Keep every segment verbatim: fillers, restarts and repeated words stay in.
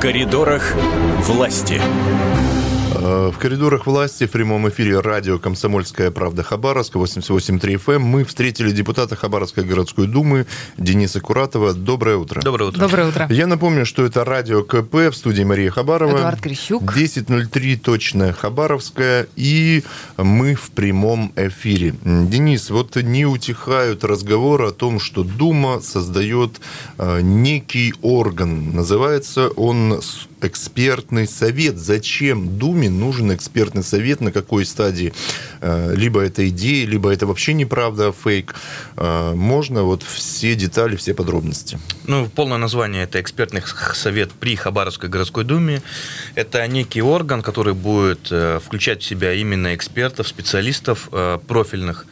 коридорах власти. В коридорах власти в прямом эфире радио «Комсомольская правда» Хабаровск, восемьдесят восемь и три эф эм. Мы встретили депутата Хабаровской городской думы Дениса Куратова. Доброе утро. Доброе утро. Доброе утро. Я напомню, что это радио КП, в студии Мария Хабарова. Эдуард Крещук. десять ноль три, точная Хабаровская. И мы в прямом эфире. Денис, вот не утихают разговоры о том, что Дума создает э, некий орган. Называется он экспертный совет. Зачем Думе нужен экспертный совет? На какой стадии? Либо это идея, либо это вообще неправда, а фейк. Можно вот все детали, все подробности? Ну, полное название – это экспертный совет при Хабаровской городской думе. Это некий орган, который будет включать в себя именно экспертов, специалистов профильных,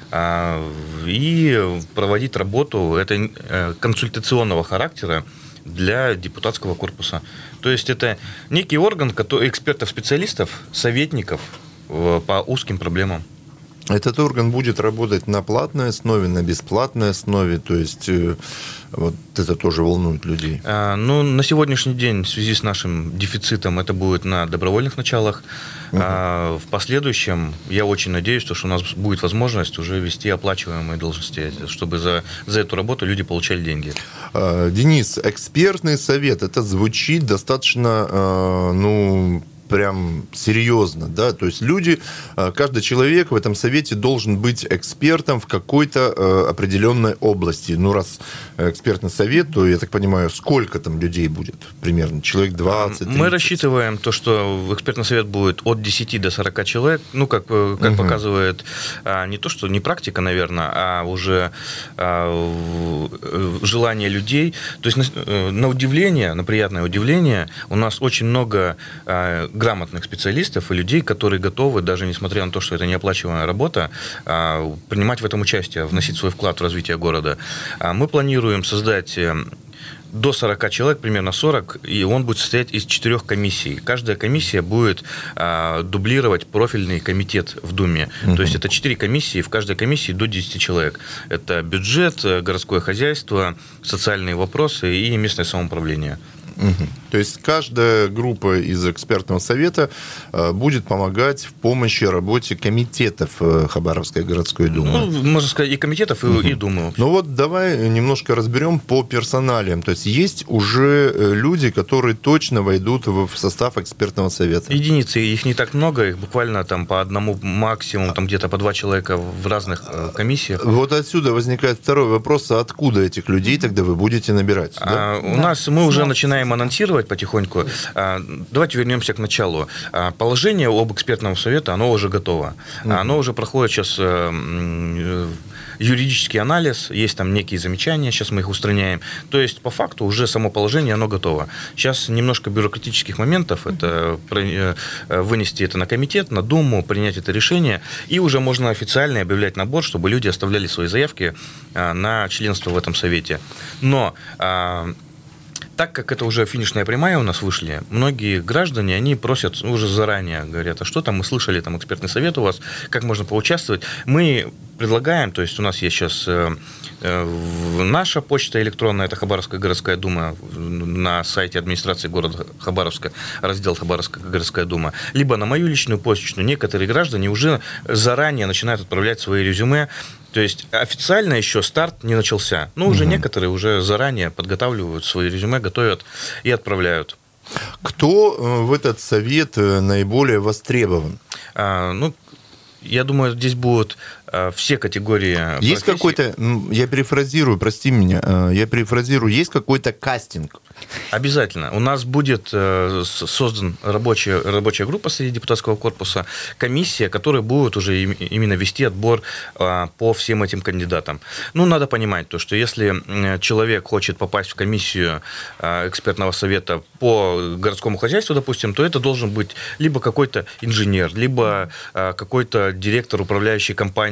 и проводить работу это консультационного характера для депутатского корпуса. То есть это некий орган экспертов-специалистов, советников по узким проблемам. Этот орган будет работать на платной основе, на бесплатной основе, то есть вот это тоже волнует людей. А, ну, на сегодняшний день в связи с нашим дефицитом это будет на добровольных началах. Угу. А в последующем я очень надеюсь, что у нас будет возможность уже вести оплачиваемые должности, чтобы за, за эту работу люди получали деньги. А, Денис, экспертный совет, это звучит достаточно, ну... прям серьезно, да, то есть люди, каждый человек в этом совете должен быть экспертом в какой-то определенной области. Ну, раз экспертный совет, то, я так понимаю, сколько там людей будет примерно? Человек двадцать, тридцать? Мы рассчитываем то, что экспертный совет будет от десяти до сорока человек, ну, как, как угу. показывает не то, что не практика, наверное, а уже желание людей. То есть на, на удивление, на приятное удивление, у нас очень много грамотных специалистов и людей, которые готовы, даже несмотря на то, что это неоплачиваемая работа, принимать в этом участие, вносить свой вклад в развитие города. Мы планируем создать до сорока человек, примерно сорок, и он будет состоять из четырех комиссий. Каждая комиссия будет а, дублировать профильный комитет в Думе. Uh-huh. То есть это четыре комиссии, в каждой комиссии до десяти человек. Это бюджет, городское хозяйство, социальные вопросы и местное самоуправление. Угу. То есть каждая группа из экспертного совета будет помогать в помощи работе комитетов Хабаровской городской думы. Ну, можно сказать, и комитетов, и, угу. и думы. Ну вот давай немножко разберем по персоналиям. То есть есть уже люди, которые точно войдут в состав экспертного совета. Единицы, их не так много, их буквально там по одному максимум, там где-то по два человека в разных комиссиях. Вот отсюда возникает второй вопрос: а откуда этих людей тогда вы будете набирать? А, да? У да. нас мы уже начинаем анонсировать потихоньку. Давайте вернемся к началу. Положение об экспертном совете, оно уже готово. Mm-hmm. Оно уже проходит сейчас юридический анализ, есть там некие замечания, сейчас мы их устраняем. То есть, по факту, уже само положение, оно готово. Сейчас немножко бюрократических моментов, это вынести это на комитет, на Думу, принять это решение, и уже можно официально объявлять набор, чтобы люди оставляли свои заявки на членство в этом совете. Но так как это уже финишная прямая у нас вышли, многие граждане, они просят уже заранее, говорят, а что там, мы слышали, там экспертный совет у вас, как можно поучаствовать. Мы предлагаем, то есть у нас есть сейчас э, э, наша почта электронная, это Хабаровская городская дума, на сайте администрации города Хабаровска, раздел Хабаровская городская дума, либо на мою личную почту. Некоторые граждане уже заранее начинают отправлять свои резюме. То есть официально еще старт не начался, но уже угу. некоторые уже заранее подготавливают свои резюме, готовят и отправляют. Кто в этот совет наиболее востребован? А, ну, я думаю, здесь будут все категории Есть профессий. Какой-то, я перефразирую, прости меня, я перефразирую, есть какой-то кастинг? Обязательно. У нас будет создан рабочая, рабочая группа среди депутатского корпуса, комиссия, которая будет уже именно вести отбор по всем этим кандидатам. Ну, надо понимать то, что если человек хочет попасть в комиссию экспертного совета по городскому хозяйству, допустим, то это должен быть либо какой-то инженер, либо какой-то директор управляющей компании,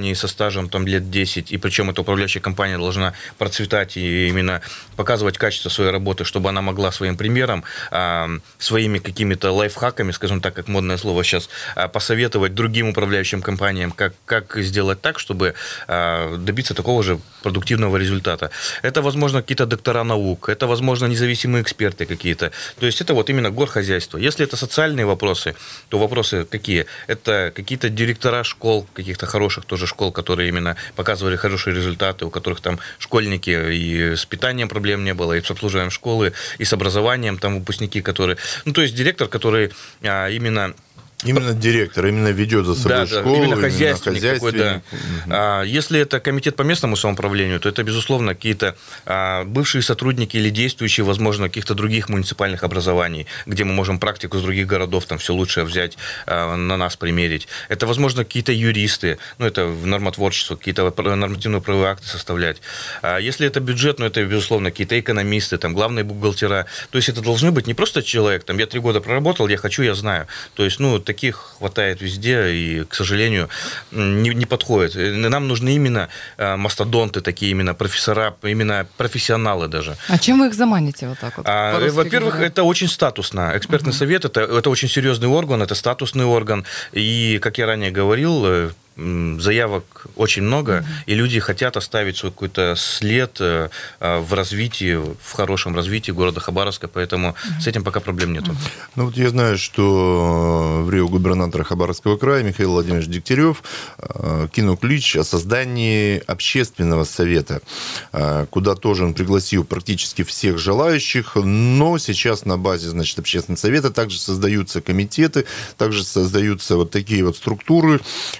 компании со стажем там, лет десять, и причем эта управляющая компания должна процветать и именно показывать качество своей работы, чтобы она могла своим примером, своими какими-то лайфхаками, скажем так, как модное слово сейчас, посоветовать другим управляющим компаниям, как, как сделать так, чтобы добиться такого же продуктивного результата. Это, возможно, какие-то доктора наук, это, возможно, независимые эксперты какие-то. То есть это вот именно горхозяйство. Если это социальные вопросы, то вопросы какие? Это какие-то директора школ, каких-то хороших тоже школ, которые именно показывали хорошие результаты, у которых там школьники, и с питанием проблем не было, и с обслуживанием школы, и с образованием, там выпускники, которые... Ну, то есть директор, который а, именно... Именно директор, именно ведет за собой да, школу. Именно хозяйственник, именно такой, да. Угу. А, если это комитет по местному самоуправлению, то это, безусловно, какие-то а, бывшие сотрудники или действующие, возможно, каких-то других муниципальных образований, где мы можем практику из других городов, там все лучшее взять, а, на нас примерить. Это, возможно, какие-то юристы, ну, это нормотворчество, какие-то нормативно-правовые акты составлять. А, если это бюджет, ну, это, безусловно, какие-то экономисты, там, главные бухгалтера. То есть это должны быть не просто человек, там, я три года проработал, я хочу, я знаю. То есть, ну, таких хватает везде и, к сожалению, не, не подходит. Нам нужны именно мастодонты, такие именно профессора, именно профессионалы даже. А чем вы их заманите вот так вот? А, во-первых, говоря? Это очень статусно. Экспертный угу. совет это, это очень серьезный орган, это статусный орган. И, как я ранее говорил, заявок очень много, mm-hmm. и люди хотят оставить свой какой-то след в развитии, в хорошем развитии города Хабаровска, поэтому mm-hmm. с этим пока проблем нету. Mm-hmm. Ну вот я знаю, что в Рио губернатора Хабаровского края Михаил Владимирович Дегтярев кинул клич о создании общественного совета, куда тоже он пригласил практически всех желающих, но сейчас на базе, значит, общественного совета также создаются комитеты, также создаются вот такие вот структуры,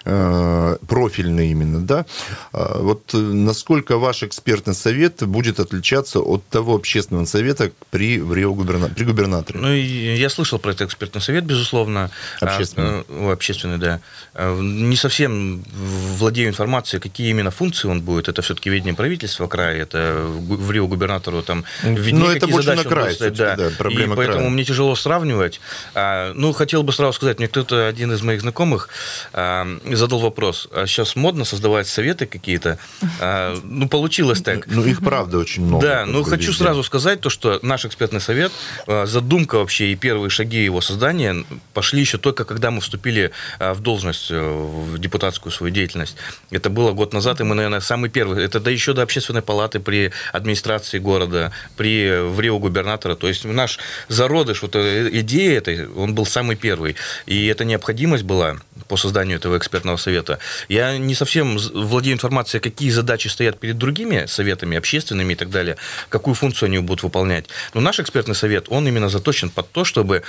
профильные именно, да. Вот насколько ваш экспертный совет будет отличаться от того общественного совета при, в Рио губерна... при губернаторе? Ну, я слышал про этот экспертный совет, безусловно. Общественный. А, общественный, да. Не совсем владею информацией, какие именно функции он будет. Это все-таки ведение правительства края, это в Рио губернатору там виднее, ну, это больше задачи на край, стоять, да. да, проблема И поэтому края. Мне тяжело сравнивать. Ну, хотел бы сразу сказать, мне кто-то, один из моих знакомых, задал вопрос. А сейчас модно создавать советы какие-то. А, ну, получилось так. Ну, их правда очень много. Да, ну, хочу везде. Сразу сказать то, что наш экспертный совет, задумка вообще и первые шаги его создания пошли еще только когда мы вступили в должность, в депутатскую свою деятельность. Это было год назад, и мы, наверное, самый первый. Это да еще до общественной палаты при администрации города, при в Рио губернатора. То есть наш зародыш, вот идея этой, он был самый первый. И эта необходимость была по созданию этого экспертного совета. Я не совсем владею информацией, какие задачи стоят перед другими советами, общественными и так далее, какую функцию они будут выполнять. Но наш экспертный совет, он именно заточен под то, чтобы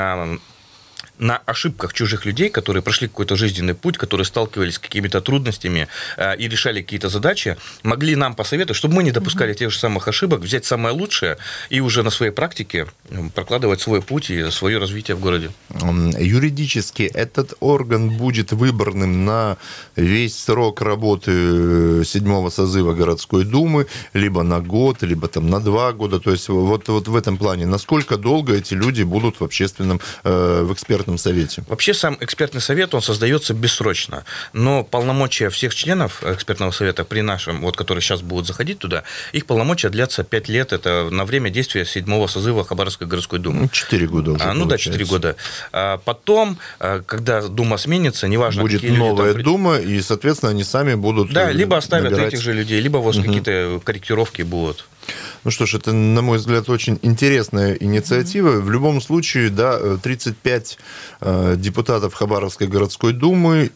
на ошибках чужих людей, которые прошли какой-то жизненный путь, которые сталкивались с какими-то трудностями э, и решали какие-то задачи, могли нам посоветовать, чтобы мы не допускали mm-hmm. тех же самых ошибок, взять самое лучшее и уже на своей практике прокладывать свой путь и свое развитие в городе. Юридически этот орган будет выборным на весь срок работы седьмого созыва городской думы, либо на год, либо там на два года. То есть вот, вот в этом плане, насколько долго эти люди будут в общественном, э, в экспертном совете? Вообще сам экспертный совет, он создается бессрочно, но полномочия всех членов экспертного совета при нашем, вот которые сейчас будут заходить туда, их полномочия длятся пять лет, это на время действия седьмого созыва Хабаровской городской думы. четыре года уже. А, ну да, четыре года. А потом, когда дума сменится, неважно, будет какие новая люди там... дума, и, соответственно, они сами будут Да, либо оставят набирать... этих же людей, либо вот угу. какие-то корректировки будут. Ну что ж, это, на мой взгляд, очень интересная инициатива. Mm-hmm. В любом случае, да, тридцать пять э, депутатов Хабаровской городской думы,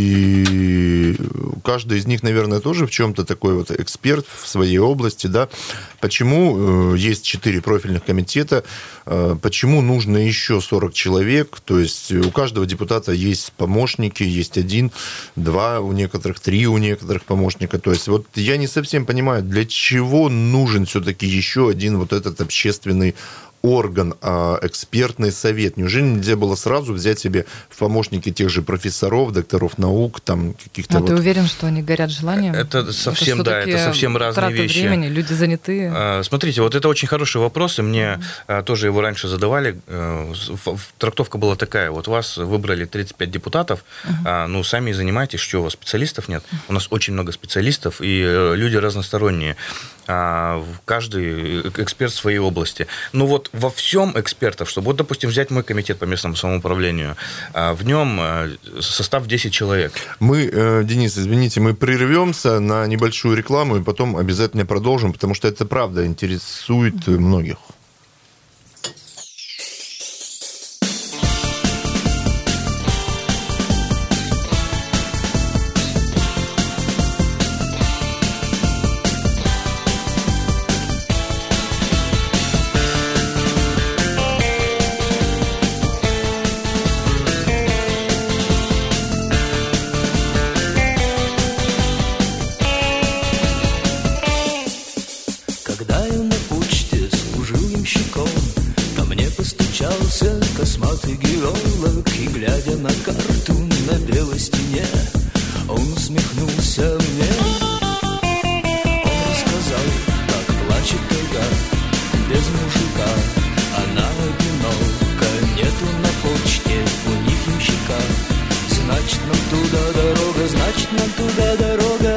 и каждый из них, наверное, тоже в чем-то такой вот эксперт в своей области, да. Почему э, есть четыре профильных комитета, э, почему нужно еще сорок человек, то есть у каждого депутата есть помощники, есть один, два у некоторых, три у некоторых помощника. То есть вот я не совсем понимаю, для чего нужен все-таки еще один вот этот общественный орган, а экспертный совет. Неужели нельзя было сразу взять себе в помощники тех же профессоров, докторов наук, там каких-то... А вот... ты уверен, что они горят желанием? Это совсем, да, это совсем разные трата вещи. времени, люди заняты. Смотрите, вот это очень хороший вопрос, и мне mm-hmm. тоже его раньше задавали. Трактовка была такая, вот вас выбрали тридцать пять депутатов, mm-hmm. ну, сами занимаетесь, что у вас специалистов нет? Mm-hmm. У нас очень много специалистов, и люди разносторонние. Каждый эксперт в своей области. Ну вот во всем экспертов, чтобы, вот, допустим, взять мой комитет по местному самоуправлению, в нем состав десять человек. Мы, Денис, извините, мы прервемся на небольшую рекламу и потом обязательно продолжим, потому что это правда интересует многих. Косматый геолог, и глядя на карту на белой стене, он усмехнулся мне. Он рассказал, как плачет тайга без мужика. Она одинока, нету на почте у них ямщика. Значит, нам туда дорога, значит, нам туда дорога.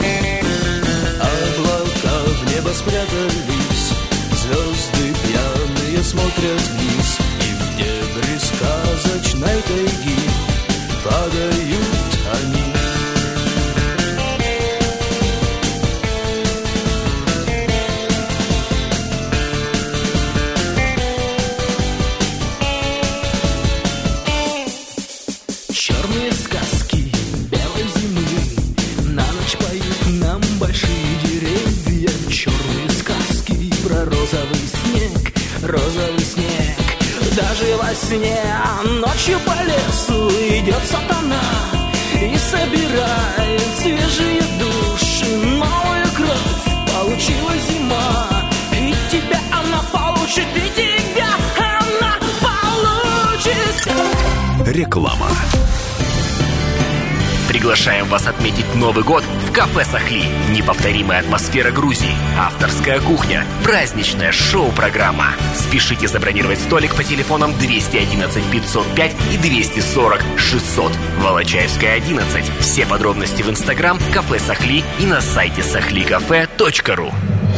Облака в небо спрятались, звезды пьяные смотрят вниз. Дебри сказочной тайги падают они. Черные сказки белой зимы на ночь поют нам большие деревья. Черные сказки про розовый снег, розовый снег. Даже во сне ночью по лесу идет сатана и собирает свежие души, новую кровь получила зима, и тебя она получит, и тебя она получит. Реклама. Приглашаем вас отметить Новый год в кафе «Сахли». Неповторимая атмосфера Грузии, авторская кухня, праздничная шоу-программа. Спешите забронировать столик по телефонам двести одиннадцать пятьсот пять и двести сорок шестьсот. Волочаевская, одиннадцать. Все подробности в инстаграм кафе «Сахли» и на сайте сахликафе точка ру.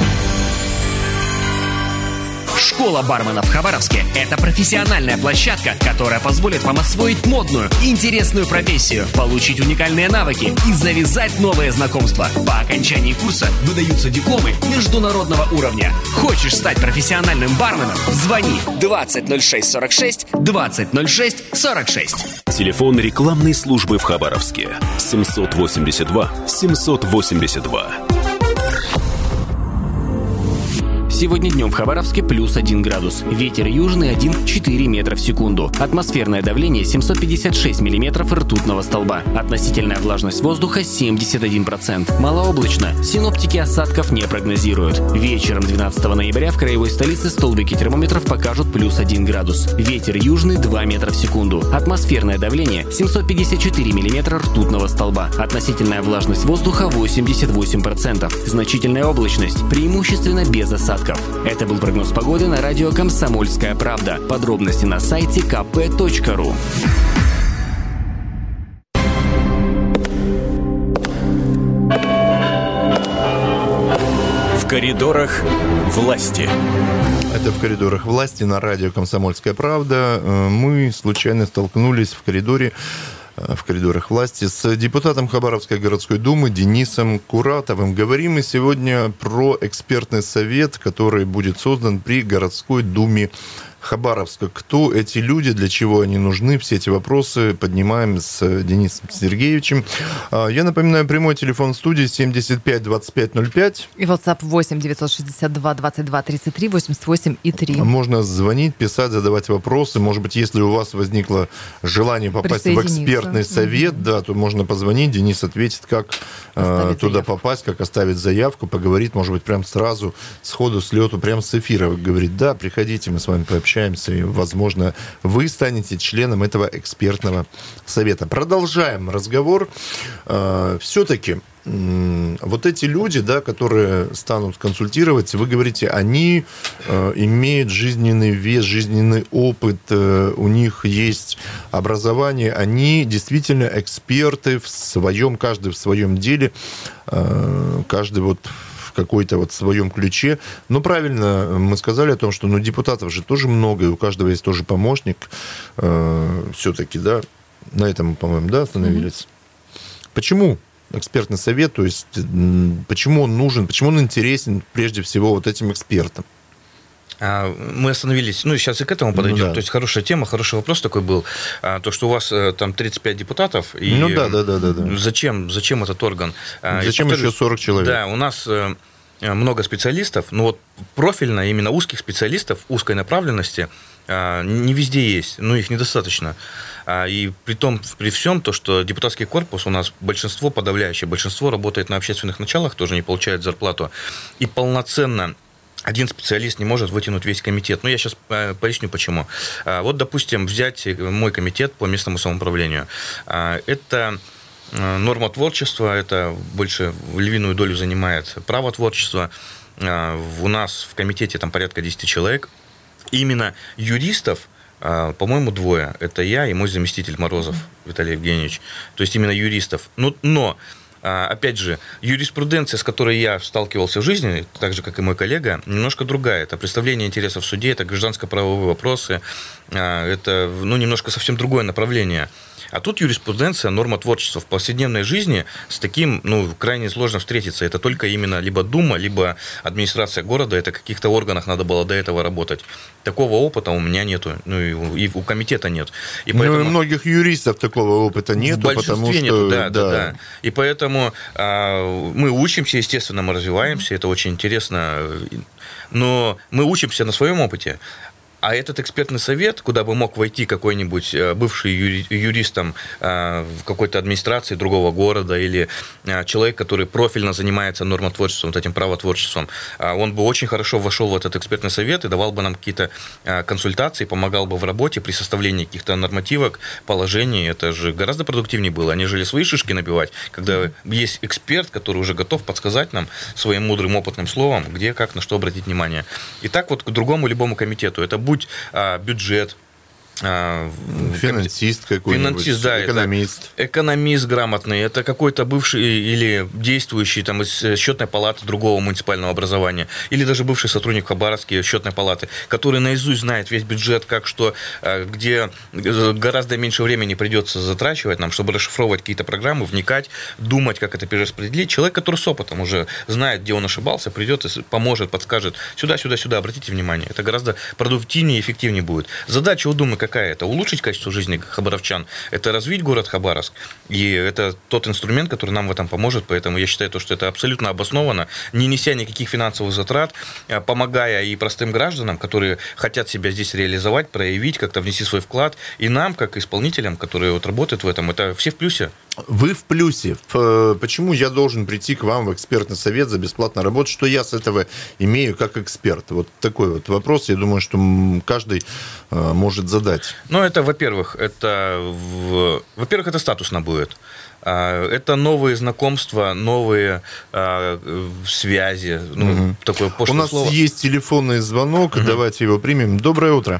Школа барменов в Хабаровске – это профессиональная площадка, которая позволит вам освоить модную и интересную профессию, получить уникальные навыки и завязать новые знакомства. По окончании курса выдаются дипломы международного уровня. Хочешь стать профессиональным барменом? Звони двадцать ноль шесть сорок шесть двадцать ноль шесть сорок шесть. Телефон рекламной службы в Хабаровске семьсот восемьдесят два семьсот восемьдесят два. Сегодня днем в Хабаровске плюс один градус. Ветер южный один целых четыре десятых метра в секунду. Атмосферное давление семьсот пятьдесят шесть миллиметров ртутного столба. Относительная влажность воздуха семьдесят один процент. Малооблачно. Синоптики осадков не прогнозируют. Вечером двенадцатого ноября в краевой столице столбики термометров покажут плюс один градус. Ветер южный два метра в секунду. Атмосферное давление семьсот пятьдесят четыре миллиметра ртутного столба. Относительная влажность воздуха восемьдесят восемь процентов. Значительная облачность. Преимущественно без осадков. Это был прогноз погоды на радио «Комсомольская правда». Подробности на сайте ка пэ точка ру. В коридорах власти. Это «В коридорах власти» на радио «Комсомольская правда». Мы случайно столкнулись в коридоре в коридорах власти с депутатом Хабаровской городской думы Денисом Куратовым. Говорим мы сегодня про экспертный совет, который будет создан при городской думе Хабаровска. Кто эти люди, для чего они нужны? Все эти вопросы поднимаем с Денисом Сергеевичем. Я напоминаю, прямой телефон студии семьдесят пять двадцать пять ноль пять. И WhatsApp восемь девятьсот шестьдесят два двадцать два тридцать три восемьдесят восемь и три. Можно звонить, писать, задавать вопросы. Может быть, если у вас возникло желание попасть в экспертный совет, mm-hmm. да, то можно позвонить. Денис ответит, как э, туда заявку. попасть, как оставить заявку, поговорить, может быть, прям сразу, сходу, с лету, прям с эфира. Говорит, да, приходите, мы с вами пообщаемся. И, возможно, вы станете членом этого экспертного совета. Продолжаем разговор. Все-таки вот эти люди, да, которые станут консультировать, вы говорите, они имеют жизненный вес, жизненный опыт, у них есть образование, они действительно эксперты в своем, каждый в своем деле, каждый вот в какой-то вот своем ключе. Но правильно мы сказали о том, что ну, депутатов же тоже много, и у каждого есть тоже помощник. Э, все-таки, да, на этом, по-моему, да, остановились. Mm-hmm. Почему экспертный совет, то есть почему он нужен, почему он интересен прежде всего вот этим экспертам? Мы остановились, ну, сейчас и к этому подойдем. Ну, да. То есть хорошая тема, хороший вопрос такой был. То, что у вас там тридцать пять депутатов. И ну да, да, да, да, да. Зачем, зачем этот орган? Зачем еще сорок человек? Да, у нас много специалистов, но вот профильно, именно узких специалистов, узкой направленности не везде есть, но их недостаточно. И при том, при всем, то, что депутатский корпус у нас большинство, подавляющее большинство работает на общественных началах, тоже не получает зарплату. И полноценно один специалист не может вытянуть весь комитет. Но я сейчас поясню, почему. Вот, допустим, взять мой комитет по местному самоуправлению. Это нормотворчество, это больше львиную долю занимает правотворчество. У нас в комитете там порядка десять человек. Именно юристов, по-моему, двое. Это я и мой заместитель Морозов Виталий Евгеньевич. То есть именно юристов. Но, но опять же, юриспруденция, с которой я сталкивался в жизни, так же, как и мой коллега, немножко другая. Это представление интересов в суде, это гражданско-правовые вопросы, это ну, немножко совсем другое направление. А тут юриспруденция, нормотворчество в повседневной жизни с таким, ну, крайне сложно встретиться. Это только именно либо Дума, либо администрация города, это в каких-то органах надо было до этого работать. Такого опыта у меня нету, ну, и у комитета нет. И поэтому... Ну, и у многих юристов такого опыта нету, в большинстве потому что... нету, да, да, да. И поэтому а, мы учимся, естественно, мы развиваемся, это очень интересно, но мы учимся на своем опыте. А этот экспертный совет, куда бы мог войти какой-нибудь бывший юри, юрист там, в какой-то администрации другого города или человек, который профильно занимается нормотворчеством, вот этим правотворчеством, он бы очень хорошо вошел в этот экспертный совет и давал бы нам какие-то консультации, помогал бы в работе при составлении каких-то нормативок, положений. Это же гораздо продуктивнее было, нежели свои шишки набивать, когда есть эксперт, который уже готов подсказать нам своим мудрым, опытным словом, где, как, на что обратить внимание. И так вот к другому любому комитету. Это будет Будь а, бюджет, а, финансист какой-нибудь, финансист, да, экономист. Экономист грамотный, это какой-то бывший или действующий там, из счетной палаты другого муниципального образования, или даже бывший сотрудник Хабаровской счетной палаты, который наизусть знает весь бюджет, как что, где гораздо меньше времени придется затрачивать нам, чтобы расшифровывать какие-то программы, вникать, думать, как это перераспределить. Человек, который с опытом уже знает, где он ошибался, придет и поможет, подскажет сюда, сюда, сюда, обратите внимание. Это гораздо продуктивнее и эффективнее будет. Задача у Думы какая это? Улучшить качество жизни хабаровчан, это развить город Хабаровск, и это тот инструмент, который нам в этом поможет, поэтому я считаю, что это абсолютно обоснованно, не неся никаких финансовых затрат, помогая и простым гражданам, которые хотят себя здесь реализовать, проявить, как-то внести свой вклад, и нам, как исполнителям, которые вот работают в этом, это все в плюсе. Вы в плюсе. Почему я должен прийти к вам в экспертный совет за бесплатно работать? Что я с этого имею как эксперт? Вот такой вот вопрос, я думаю, что каждый может задать. Ну, это, во-первых, это, во-первых, это статусно будет. Это новые знакомства, новые э, связи. Ну, угу. Такое пошлое У нас слово. Есть телефонный звонок, угу. Давайте его примем. Доброе утро.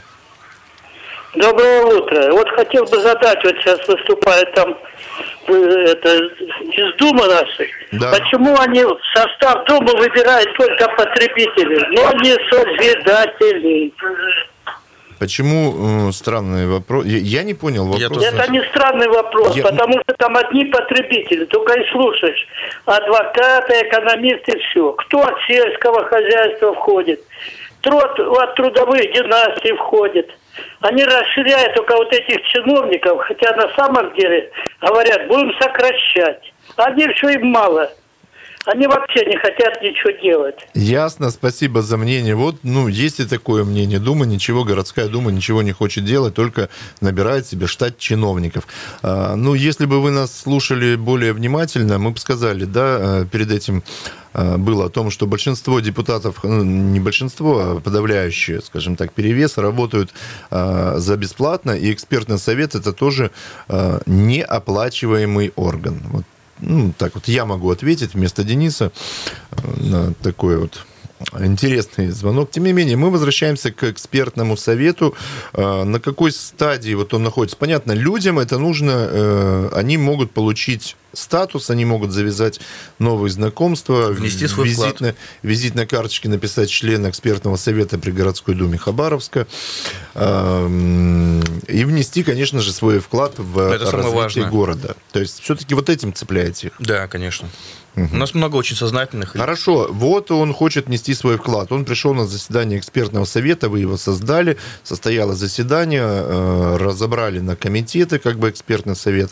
Доброе утро. Вот хотел бы задать, вот сейчас выступает там это, из Думы нашей. Да. Почему они в состав Думы выбирают только потребителей, но не созидателей? Почему э, странный вопрос? Я, я не понял вопрос. Это не странный вопрос, я... потому что там одни потребители, только и слушаешь. Адвокаты, экономисты, все. Кто от сельского хозяйства входит? труд, от трудовых династий входит. Они расширяют только вот этих чиновников, хотя на самом деле говорят, будем сокращать. Они все им мало. Они вообще не хотят ничего делать. Ясно, спасибо за мнение. Вот, ну, есть и такое мнение. Дума ничего, городская дума ничего не хочет делать, только набирает себе штат чиновников. А, ну, если бы вы нас слушали более внимательно, мы бы сказали, да, перед этим было о том, что большинство депутатов, ну, не большинство, а подавляющее, скажем так, перевес, работают а, за бесплатно, и экспертный совет – это тоже а, неоплачиваемый орган. Вот. Ну, так вот я могу ответить вместо Дениса на такой вот интересный звонок. Тем не менее, мы возвращаемся к экспертному совету. На какой стадии вот он находится? Понятно, людям это нужно, они могут получить статус, они могут завязать новые знакомства, внести свой визит вклад. На, визит на карточке написать члена экспертного совета при городской думе Хабаровска и внести, конечно же, свой вклад в это развитие города. То есть все-таки вот этим цепляете их? Да, конечно. Угу. У нас много очень сознательных. Хорошо, вот он хочет нести свой вклад. Он пришел на заседание экспертного совета, вы его создали, состоялось заседание, разобрали на комитеты, как бы экспертный совет,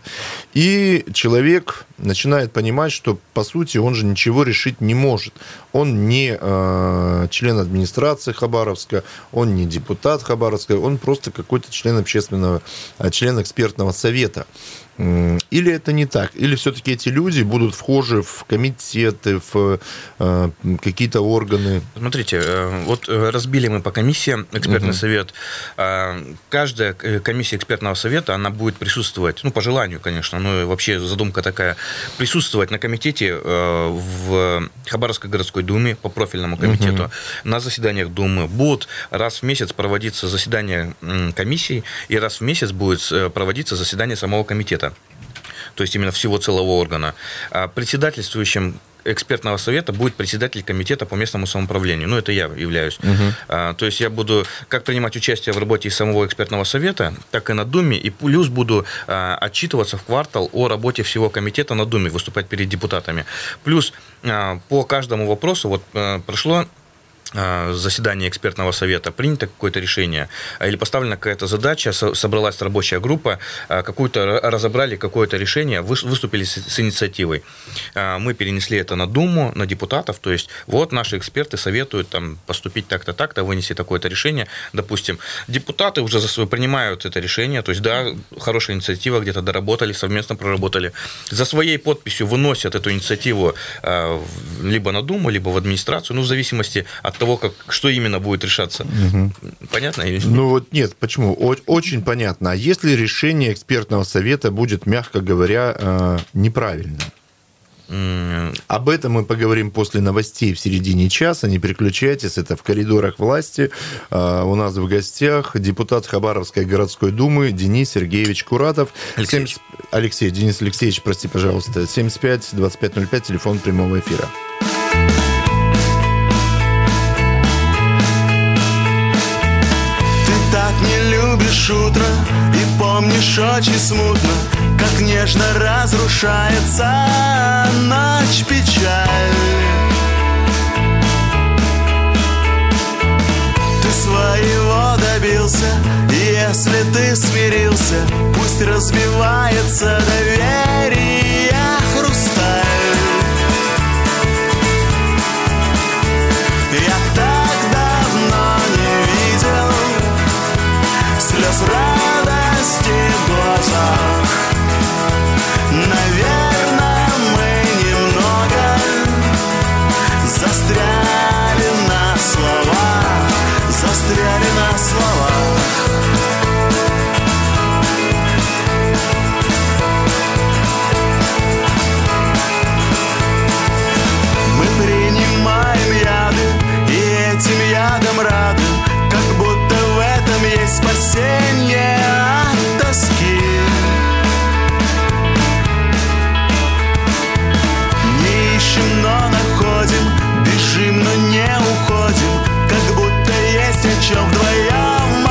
и человек начинает понимать, что, по сути, он же ничего решить не может. Он не э, член администрации Хабаровска, он не депутат Хабаровска, он просто какой-то член общественного, член экспертного совета. Или это не так? Или все-таки эти люди будут вхожи в комитеты, в э, какие-то органы? Смотрите, вот разбили мы по комиссиям экспертный угу. совет. Каждая комиссия экспертного совета, она будет присутствовать, ну, по желанию, конечно, но вообще задумка такая, присутствовать на комитете в Хабаровской городской думе, по профильному комитету, угу. на заседаниях думы. Будут раз в месяц проводиться заседания комиссии, и раз в месяц будет проводиться заседание самого комитета. То есть именно всего целого органа. Председательствующим экспертного совета будет председатель комитета по местному самоуправлению. Ну, это я являюсь. Угу. А, то есть я буду как принимать участие в работе самого экспертного совета, так и на Думе, и плюс буду а, отчитываться в квартал о работе всего комитета на Думе, выступать перед депутатами. Плюс а, по каждому вопросу, вот а, прошло заседание экспертного совета, принято какое-то решение или поставлена какая-то задача, собралась рабочая группа, какую-то разобрали какое-то решение, выступили с инициативой. Мы перенесли это на Думу, на депутатов, то есть вот наши эксперты советуют там поступить так-то, так-то, вынести такое-то решение, допустим. Депутаты уже принимают это решение, то есть да, хорошая инициатива, где-то доработали, совместно проработали. За своей подписью выносят эту инициативу либо на Думу, либо в администрацию, ну, в зависимости от того, как, что именно будет решаться. Угу. Понятно или нет? Ну вот нет, почему? Очень понятно. А если решение экспертного совета будет, мягко говоря, неправильным? Mm. Об этом мы поговорим после новостей в середине часа. Не переключайтесь, это в коридорах власти. У нас в гостях депутат Хабаровской городской думы Денис Сергеевич Куратов. Алексей, семьдесят... Алексей, Денис Алексеевич, прости, пожалуйста. семьдесят пять двадцать пять ноль пять, телефон прямого эфира. Утро, и помнишь очень смутно, как нежно разрушается ночь печаль. Ты своего добился, и если ты смирился, пусть разбивается доверие хрусталь. Я так давно не видел слез радости в глазах. Наверное, мы немного застряли на словах, застряли на словах. Мы принимаем яды, и этим ядом рады, как будто в этом есть спасение от тоски. Не ищем, но находим, бежим, но не уходим, как будто есть о чем вдвоем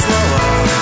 слова.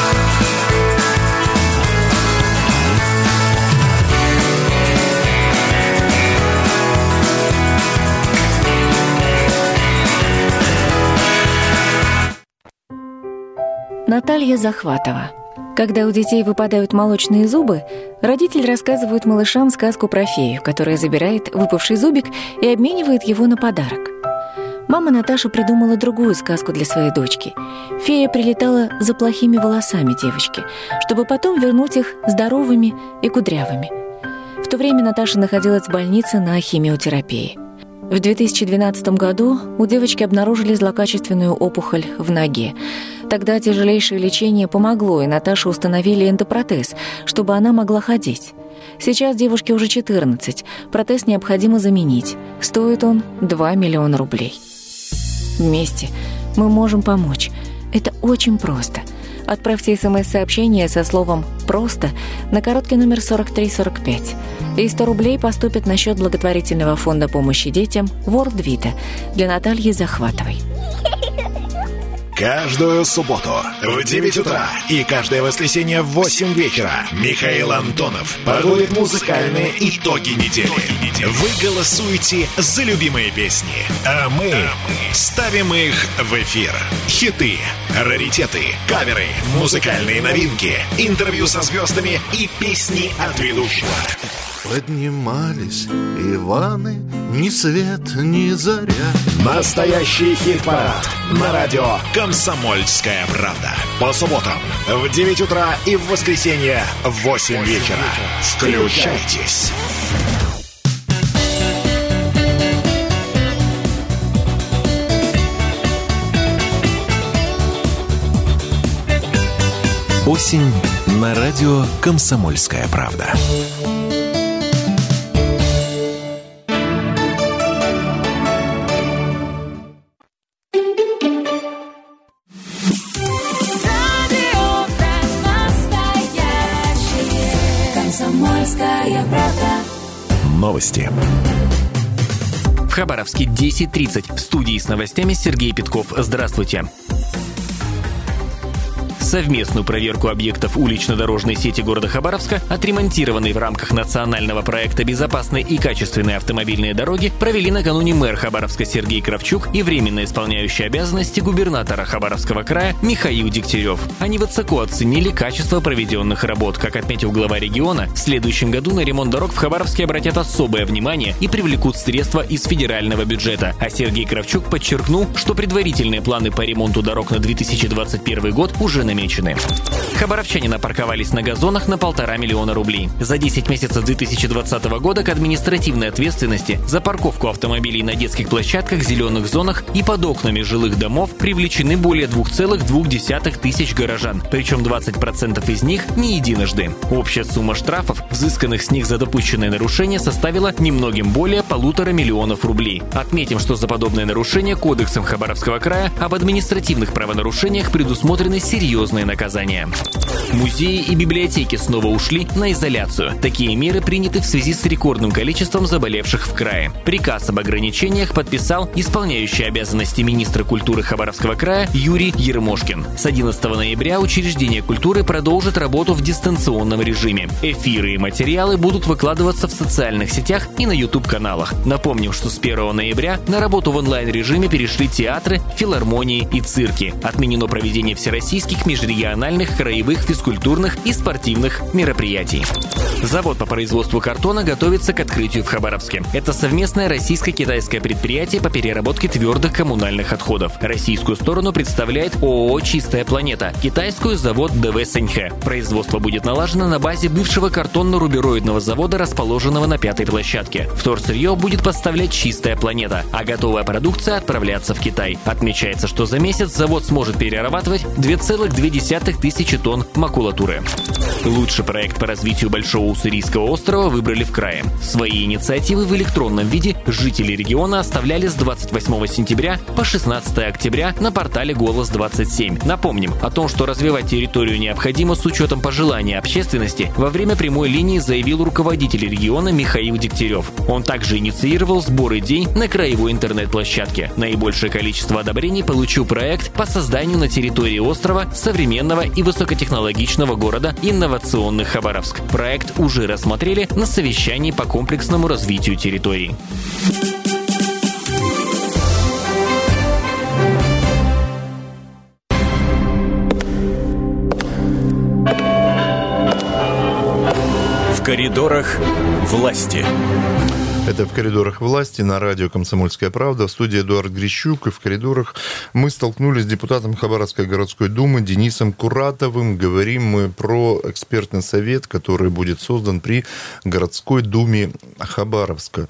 Наталья Захватова. Когда у детей выпадают молочные зубы, родитель рассказывает малышам сказку про фею, которая забирает выпавший зубик и обменивает его на подарок. Мама Наташа придумала другую сказку для своей дочки. Фея прилетала за плохими волосами девочки, чтобы потом вернуть их здоровыми и кудрявыми. В то время Наташа находилась в больнице на химиотерапии. В две тысячи двенадцатом году у девочки обнаружили злокачественную опухоль в ноге. Тогда тяжелейшее лечение помогло, и Наташе установили эндопротез, чтобы она могла ходить. Сейчас девушке уже четырнадцать, протез необходимо заменить. Стоит он два миллиона рублей. Вместе мы можем помочь. Это очень просто. Отправьте смс-сообщение со словом «просто» на короткий номер сорок три сорок пять. И сто рублей поступят на счет благотворительного фонда помощи детям World Vita для Натальи Захватовой. Каждую субботу в девять утра и каждое воскресенье в восемь вечера Михаил Антонов подводит музыкальные итоги недели. Вы голосуете за любимые песни, а мы ставим их в эфир. Хиты, раритеты, каверы, музыкальные новинки, интервью со звездами и песни от ведущего. Поднимались Иваны, ни свет, ни заря. Настоящий хит-парад на радио «Комсомольская правда». По субботам в девять утра и в воскресенье в восемь вечера. Включайтесь. Осень на радио «Комсомольская правда». Новости. В Хабаровске десять тридцать. В студии с новостями Сергей Петков. Здравствуйте. Совместную проверку объектов улично-дорожной сети города Хабаровска, отремонтированной в рамках национального проекта «Безопасные и качественные автомобильные дороги», провели накануне мэр Хабаровска Сергей Кравчук и временно исполняющий обязанности губернатора Хабаровского края Михаил Дегтярев. Они высоко оценили качество проведенных работ. Как отметил глава региона, в следующем году на ремонт дорог в Хабаровске обратят особое внимание и привлекут средства из федерального бюджета. А Сергей Кравчук подчеркнул, что предварительные планы по ремонту дорог на две тысячи двадцать первый год уже намечены. Хабаровчане напарковались на газонах на полтора миллиона рублей. За десять месяцев две тысячи двадцатого года к административной ответственности за парковку автомобилей на детских площадках, зеленых зонах и под окнами жилых домов привлечены более двух целых двух десятых тысяч горожан, причем двадцать процентов из них не единожды. Общая сумма штрафов, взысканных с них за допущенные нарушения, составила немногим более полутора миллионов рублей. Отметим, что за подобное нарушение Кодексом Хабаровского края об административных правонарушениях предусмотрены серьезные наказания. Музеи и библиотеки снова ушли на изоляцию. Такие меры приняты в связи с рекордным количеством заболевших в крае. Приказ об ограничениях подписал исполняющий обязанности министра культуры Хабаровского края Юрий Ермошкин. С одиннадцатого ноября учреждения культуры продолжат работу в дистанционном режиме. Эфиры и материалы будут выкладываться в социальных сетях и на YouTube-каналах. Напомним, что с первого ноября на работу в онлайн-режиме перешли театры, филармонии и цирки. Отменено проведение всероссийских, межрегиональных, краевых, физкультурных и спортивных мероприятий. Завод по производству картона готовится к открытию в Хабаровске. Это совместное российско-китайское предприятие по переработке твердых коммунальных отходов. Российскую сторону представляет ООО «Чистая планета», китайскую — завод ДВ «Саньхэ». Производство будет налажено на базе бывшего картонно-рубероидного завода, расположенного на пятой площадке. Вторсырье будет поставлять «Чистая планета», а готовая продукция отправляться в Китай. Отмечается, что за месяц завод сможет перерабатывать две целых две десятых тысячи тонн макулатуры. Лучший проект по развитию Большого Уссурийского острова выбрали в крае. Свои инициативы в электронном виде жители региона оставляли с двадцать восьмого сентября по шестнадцатого октября на портале «Голос двадцать семь». Напомним о том, что развивать территорию необходимо с учетом пожеланий общественности, во время прямой линии заявил руководитель региона Михаил Дегтярев. Он также инициировал сбор идей на краевой интернет-площадке. Наибольшее количество одобрений получил проект по созданию на территории острова современного современного и высокотехнологичного города инновационный Хабаровск. Проект уже рассмотрели на совещании по комплексному развитию территории. В коридорах власти. Это «В коридорах власти» на радио «Комсомольская правда». В студии Эдуард Грищук. И в коридорах мы столкнулись с депутатом Хабаровской городской думы Денисом Куратовым. Говорим мы про экспертный совет, который будет создан при городской думе Хабаровска.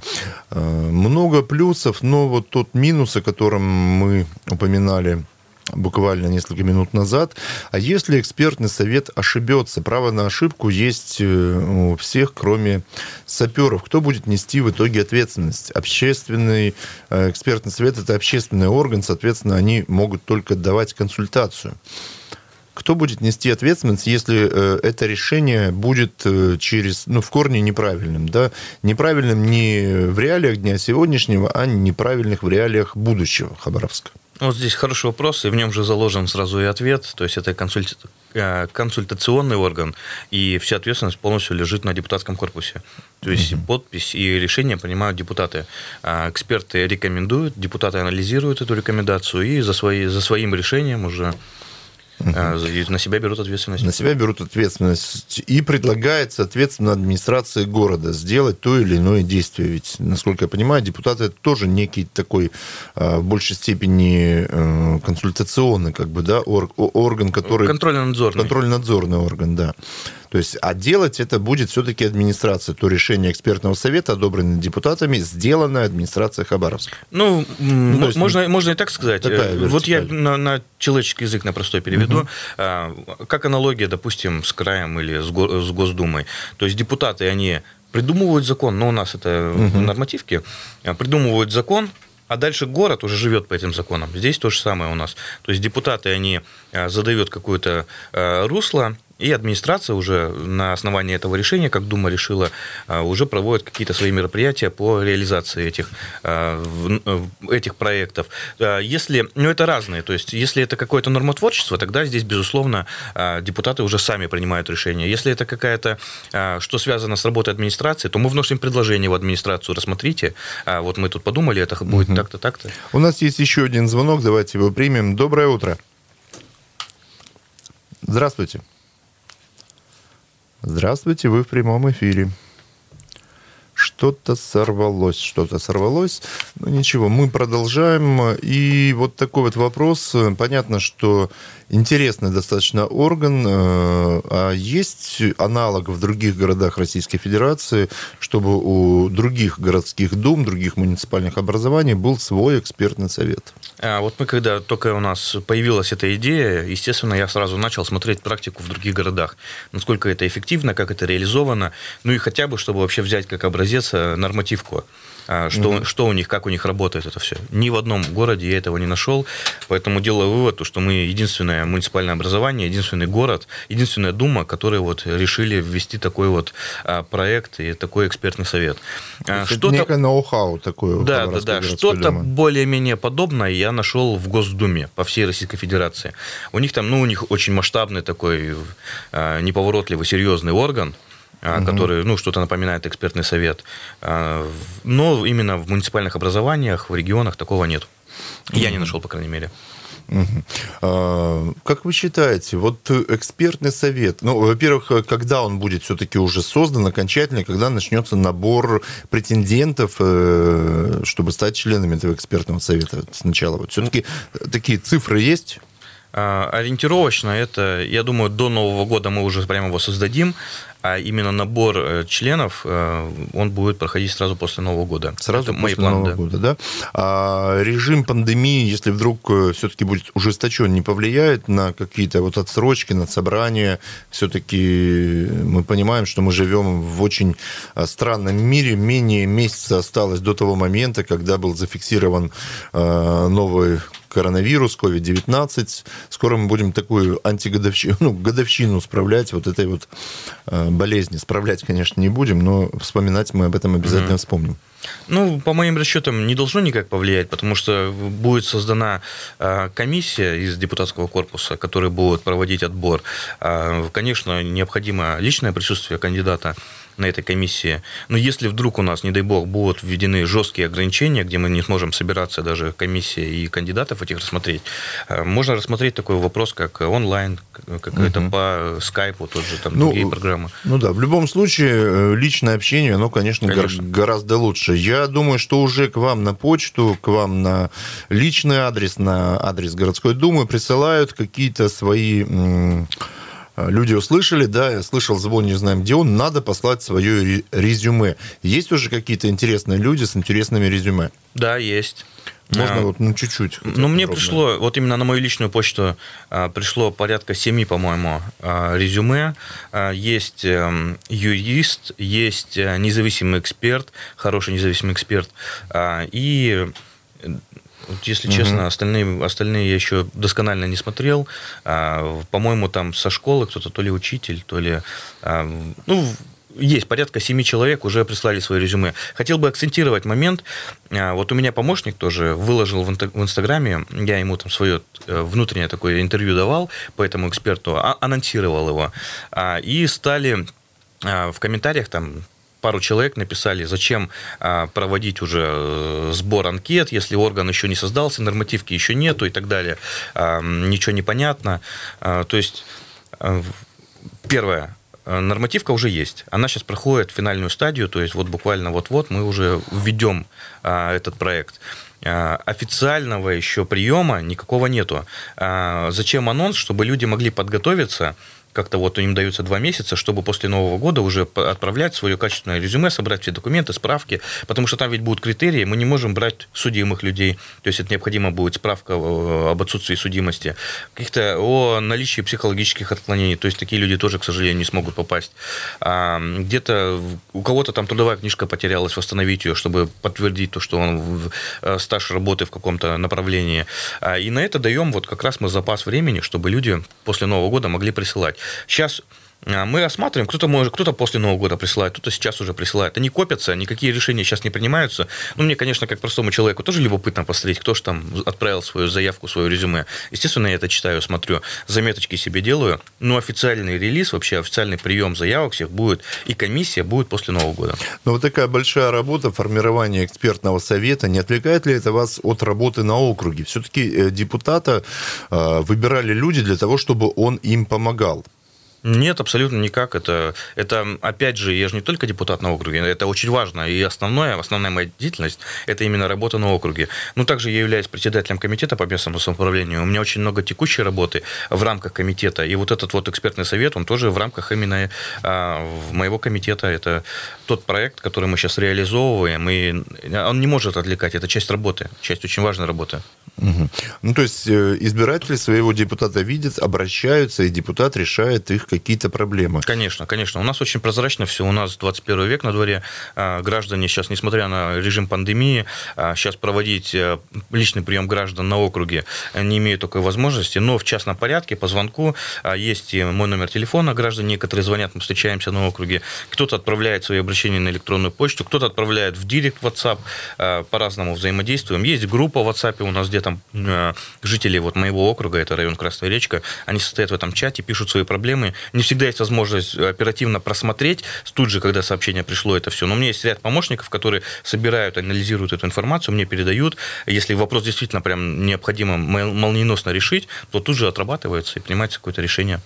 Много плюсов, но вот тот минус, о котором мы упоминали буквально несколько минут назад. А если экспертный совет ошибется? Право на ошибку есть у всех, кроме саперов. Кто будет нести в итоге ответственность? Общественный экспертный совет – это общественный орган, соответственно, они могут только давать консультацию. Кто будет нести ответственность, если э, это решение будет э, через, ну, в корне неправильным, да? Неправильным не в реалиях дня сегодняшнего, а неправильных в реалиях будущего Хабаровска? Вот здесь хороший вопрос, и в нем же заложен сразу и ответ. То есть это консульт... консультационный орган, и вся ответственность полностью лежит на депутатском корпусе. То есть mm-hmm. подпись и решение принимают депутаты. Эксперты рекомендуют, депутаты анализируют эту рекомендацию и за, свои... за своим решением уже Uh-huh. на себя берут ответственность. На себя берут ответственность. И предлагает, соответственно, администрации города сделать то или иное действие. Ведь, насколько я понимаю, депутаты это тоже некий такой, в большей степени, консультационный, как бы, да, орган, который... Контрольно-надзорный. Контрольно-надзорный орган, да. То есть, а делать это будет все-таки администрация. То решение экспертного совета, одобренное депутатами, сделанное администрацией Хабаровска. Ну, ну есть, можно, можно и так сказать. Вот я на, на человеческий язык на простой переведу. Угу. Как аналогия, допустим, с краем или с Госдумой. То есть депутаты, они придумывают закон, но у нас это угу. нормативки, придумывают закон, а дальше город уже живет по этим законам. Здесь то же самое у нас. То есть депутаты, они задают какое-то русло, и администрация уже на основании этого решения, как Дума решила, уже проводит какие-то свои мероприятия по реализации этих, этих проектов. Если, ну, это разные. То есть, если это какое-то нормотворчество, тогда здесь, безусловно, депутаты уже сами принимают решения. Если это какая-то, что связано с работой администрации, то мы вносим предложение в администрацию, рассмотрите. Вот мы тут подумали, это будет угу. так-то, так-то. У нас есть еще один звонок, давайте его примем. Доброе утро. Здравствуйте. Здравствуйте, вы в прямом эфире. Что-то сорвалось, что-то сорвалось. Ну, ничего, мы продолжаем. И вот такой вот вопрос. Понятно, что интересный достаточно орган. А есть аналог в других городах Российской Федерации, чтобы у других городских дум, других муниципальных образований был свой экспертный совет? А вот мы, когда только у нас появилась эта идея, естественно, я сразу начал смотреть практику в других городах. Насколько это эффективно, как это реализовано. Ну и хотя бы, чтобы вообще взять как образец нормативку, что, mm-hmm. что у них, как у них работает это все. Ни в одном городе я этого не нашел, поэтому делаю вывод, что мы единственное муниципальное образование, единственный город, единственная дума, которые вот решили ввести такой вот проект и такой экспертный совет. Что-то некое ноу-хау такое. Да, да, да. Что-то более-менее подобное я нашел в Госдуме по всей Российской Федерации. У них там, ну, у них очень масштабный такой неповоротливый, серьезный орган, который, ну, что-то напоминает экспертный совет. Но именно в муниципальных образованиях, в регионах такого нет. Я не нашел, по крайней мере. Как вы считаете, вот экспертный совет, ну, во-первых, когда он будет все-таки уже создан окончательно, когда начнется набор претендентов, чтобы стать членами этого экспертного совета сначала? Вот все-таки такие цифры есть? Ориентировочно это, я думаю, до Нового года мы уже прямо его создадим, а именно набор членов, он будет проходить сразу после Нового года. Сразу это после планы, Нового да. года, да? А режим пандемии, если вдруг все-таки будет ужесточен, не повлияет на какие-то вот отсрочки, на собрания? Все-таки мы понимаем, что мы живем в очень странном мире. Менее месяца осталось до того момента, когда был зафиксирован новый коронавирус, ковид девятнадцать. Скоро мы будем такую антигодовщину, ну, годовщину справлять вот этой вот болезни. Справлять, конечно, не будем, но вспоминать мы об этом обязательно mm-hmm. вспомним. Ну, по моим расчетам, не должно никак повлиять, потому что будет создана комиссия из депутатского корпуса, которая будет проводить отбор. Конечно, необходимо личное присутствие кандидата на этой комиссии. Но если вдруг у нас, не дай бог, будут введены жесткие ограничения, где мы не сможем собираться даже комиссия и кандидатов этих рассмотреть, можно рассмотреть такой вопрос, как онлайн, какое-то угу. по скайпу, тот же, там, ну, другие программы. Ну да, в любом случае, личное общение, оно, конечно, конечно. гораздо лучше. Я думаю, что уже к вам на почту, к вам на личный адрес, на адрес городской думы присылают какие-то свои... Люди услышали, да, я слышал звон, не знаем, где он, надо послать свое резюме. Есть уже какие-то интересные люди с интересными резюме? Да, есть. Можно а, вот, ну, чуть-чуть. Ну, мне пришло, вот именно на мою личную почту а, пришло порядка семи, по-моему, а, резюме. А, есть а, юрист, есть а, независимый эксперт, хороший независимый эксперт, а, и... Вот, если угу. честно, остальные, остальные я еще досконально не смотрел. А, по-моему, там со школы кто-то, то ли учитель, то ли... А, ну, есть порядка семи человек, уже прислали свои резюме. Хотел бы акцентировать момент. А, вот у меня помощник тоже выложил в Инстаграме, я ему там свое внутреннее такое интервью давал по этому эксперту, а, анонсировал его. А, и стали а, в комментариях там... Пару человек написали, зачем а, проводить уже сбор анкет, если орган еще не создался, нормативки еще нету и так далее. А, ничего не понятно. А, то есть, а, первое, нормативка уже есть. Она сейчас проходит финальную стадию, то есть вот буквально вот-вот мы уже введем а, этот проект. А, официального еще приема никакого нету. А, зачем анонс? Чтобы люди могли подготовиться. Как-то вот им даются два месяца, чтобы после Нового года уже отправлять свое качественное резюме, собрать все документы, справки, потому что там ведь будут критерии, мы не можем брать судимых людей, то есть это необходимо будет справка об отсутствии судимости, каких-то о наличии психологических отклонений, то есть такие люди тоже, к сожалению, не смогут попасть. А где-то у кого-то там трудовая книжка потерялась, восстановить ее, чтобы подтвердить то, что он стаж работы в каком-то направлении. И на это даем вот как раз мы запас времени, чтобы люди после Нового года могли присылать. Сейчас мы рассматриваем, кто-то может, кто-то после Нового года присылает, кто-то сейчас уже присылает. Они копятся, никакие решения сейчас не принимаются. Ну, мне, конечно, как простому человеку тоже любопытно посмотреть, кто же там отправил свою заявку, свое резюме. Естественно, я это читаю, смотрю, заметочки себе делаю. Но официальный релиз, вообще официальный прием заявок всех будет, и комиссия будет после Нового года. Но вот такая большая работа, формирование экспертного совета, не отвлекает ли это вас от работы на округе? Все-таки депутата выбирали люди для того, чтобы он им помогал. Нет, абсолютно никак. Это, это, опять же, я же не только депутат на округе, это очень важно. И основное, основная моя деятельность – это именно работа на округе. Ну, также я являюсь председателем комитета по местному самоуправлению. У меня очень много текущей работы в рамках комитета. И вот этот вот экспертный совет, он тоже в рамках именно а, моего комитета. Это тот проект, который мы сейчас реализовываем. И он не может отвлекать. Это часть работы, часть очень важной работы. Угу. Ну, то есть избиратели своего депутата видят, обращаются, и депутат решает их какие-то проблемы. Конечно, конечно. У нас очень прозрачно все. У нас двадцать первый век на дворе. Граждане сейчас, несмотря на режим пандемии, сейчас проводить личный прием граждан на округе не имеют такой возможности. Но в частном порядке, по звонку, есть и мой номер телефона. Граждане, которые звонят, мы встречаемся на округе. Кто-то отправляет свои обращения на электронную почту, кто-то отправляет в директ WhatsApp. По-разному взаимодействуем. Есть группа в WhatsApp у нас, где там жители вот моего округа, это район Красная Речка, они состоят в этом чате, пишут свои проблемы. Не всегда есть возможность оперативно просмотреть, тут же, когда сообщение пришло, это все. Но у меня есть ряд помощников, которые собирают, анализируют эту информацию, мне передают. Если вопрос действительно прям необходимо молниеносно решить, то тут же отрабатывается и принимается какое-то решение.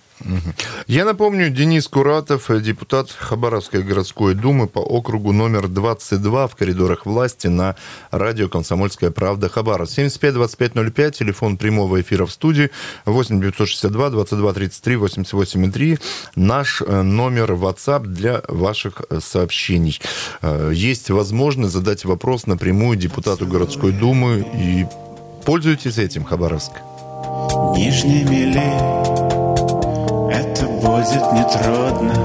Я напомню, Денис Куратов, депутат Хабаровской городской думы по округу номер двадцать два в коридорах власти на радио «Комсомольская правда» Хабаров. семьдесят пять двадцать пять ноль пять, телефон прямого эфира в студии, восемь девятьсот шестьдесят два двадцать два тридцать три восемьдесят восемь три. Наш номер WhatsApp для ваших сообщений. Есть возможность задать вопрос напрямую депутату городской думы, и пользуйтесь этим, Хабаровск. Нижней мили это будет нетрудно,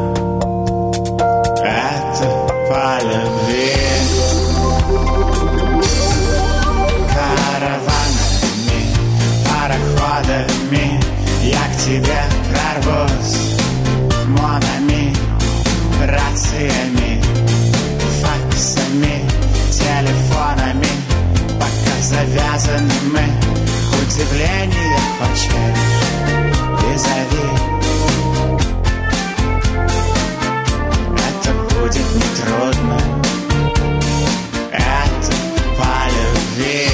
это по любви. Караванами пароходами я к тебе прорвусь. Монами, рациями, факсами, телефонами, пока завязаны мы. Удивление хочешь, и зови. Это будет нетрудно, это по любви.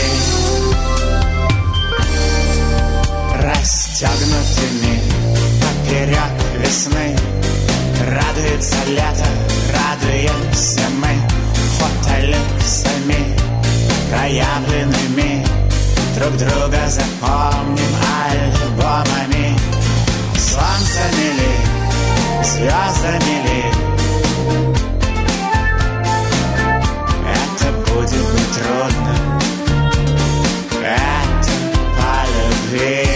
Расстегнутыми поперек весны радуется лето, радуемся мы. Фотолюксами проявленными друг друга запомним альбомами. Солнцами ли, звездами ли, это будет нетрудно, это по любви.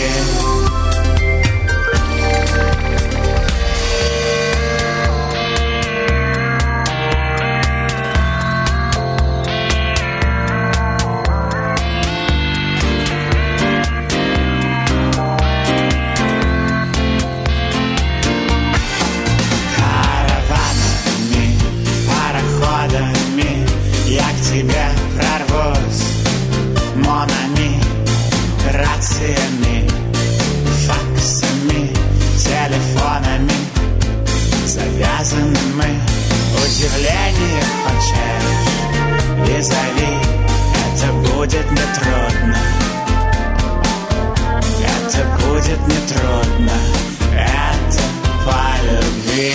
Тебе прорвусь. Монами, рациями, факсами, телефонами завязаны мы. Удивление хочешь, и зови. Это будет нетрудно, это будет нетрудно, это по любви.